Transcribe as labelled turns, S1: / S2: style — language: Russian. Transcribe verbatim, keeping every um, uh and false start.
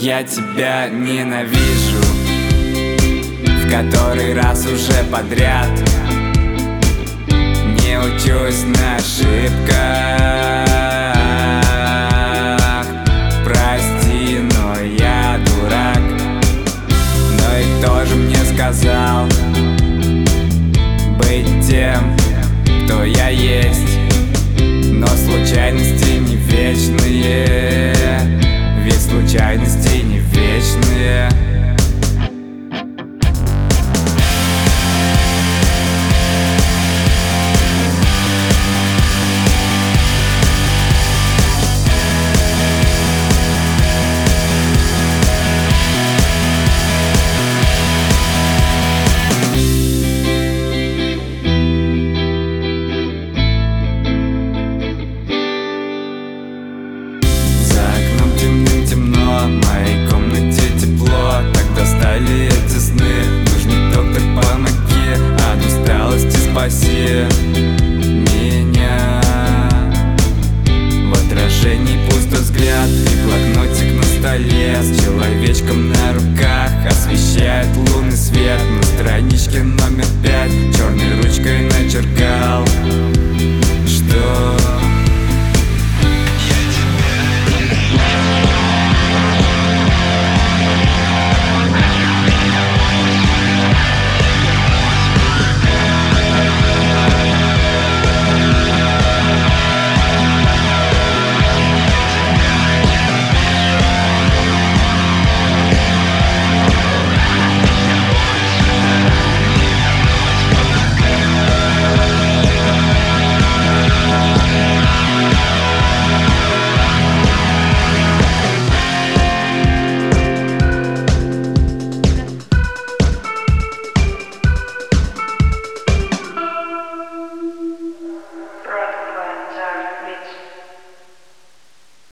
S1: Я тебя ненавижу в который раз уже подряд. Не учусь на ошибках. Прости, но я дурак. Но и кто же мне сказал быть тем, кто я есть? Но случайности не вечные, ведь случайности не вечные. В моей комнате тепло, тогда стали эти сны. Нужный доктор, помоги, от усталости спаси меня. В отражении пустой взгляд и блокнотик на столе с человечком на руках освещает лунный свет на страничке номер